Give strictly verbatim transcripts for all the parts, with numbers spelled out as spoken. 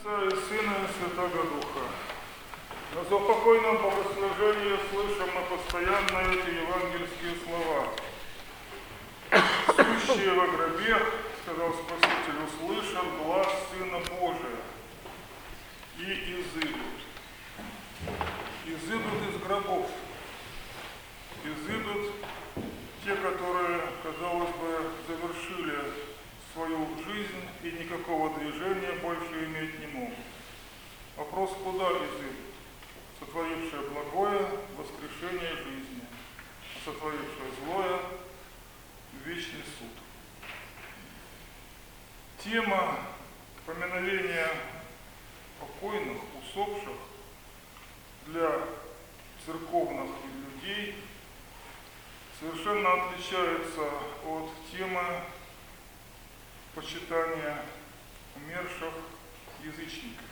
Отца и Сына и Святого Духа. На заупокойном богослужении слышим мы постоянно эти евангельские слова. «Сущие во гробе, — сказал Спаситель, — услышат глас Сына Божия и изыдут». Изыдут из гробов. Изыдут те, которые, казалось бы, завершили свою жизнь и никакого движения больше иметь не могут. Вопрос, куда изыдут? Сотворившее благое — воскрешение жизни, а сотворившее злое — вечный суд. Тема поминовения покойных, усопших для церковных людей совершенно отличается от темы почитания умерших язычниками.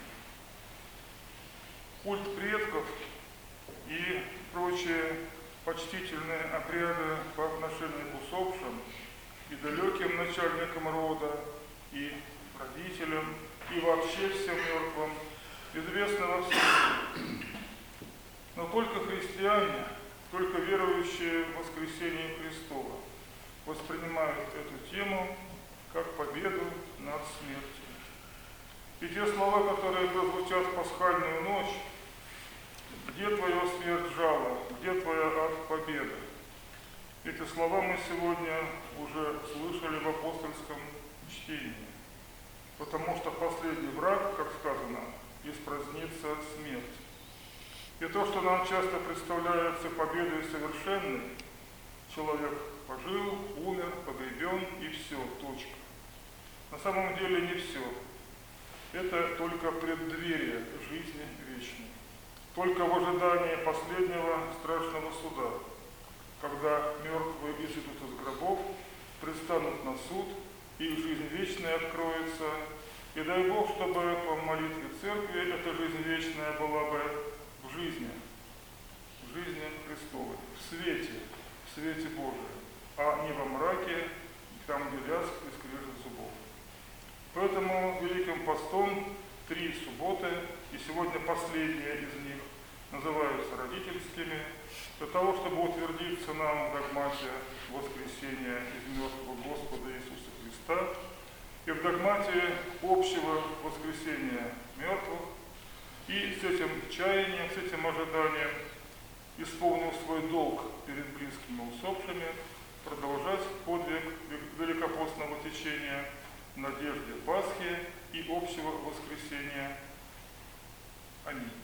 Культ предков и прочие почтительные обряды по отношению к усопшим и далеким начальникам рода, и родителям, и вообще всем мертвым известны во всем мире. Но только христиане, только верующие в воскресение Христова воспринимают эту тему как победу над смертью. И те слова, которые прозвучат в пасхальную ночь: «Где твоя смерть жало? Где твоя ад победа?» Эти слова мы сегодня уже слышали в апостольском чтении. Потому что последний враг, как сказано, испразднится от смерти. И то, что нам часто представляется победой совершенной, человек пожил, умер, погребен и все, точка. На самом деле не все. Это только преддверие жизни вечной. Только в ожидании последнего страшного суда, когда мертвые изыдут из гробов, предстанут на суд, и жизнь вечная откроется. И дай Бог, чтобы по молитве Церкви эта жизнь вечная была бы в жизни, в жизни Христовой, в свете, в свете Божием, а не во мраке, там, где лязг и скрежет зубов. Поэтому Великим постом три субботы, и сегодня последняя из них, называются родительскими, для того, чтобы утвердиться нам в догмате воскресения из мертвого Господа Иисуса Христа и в догмате общего воскресения мертвых, и с этим чаянием, с этим ожиданием, исполнив свой долг перед близкими усопшими, продолжать подвиг великопостного течения в надежде Пасхи и общего воскресения. Аминь.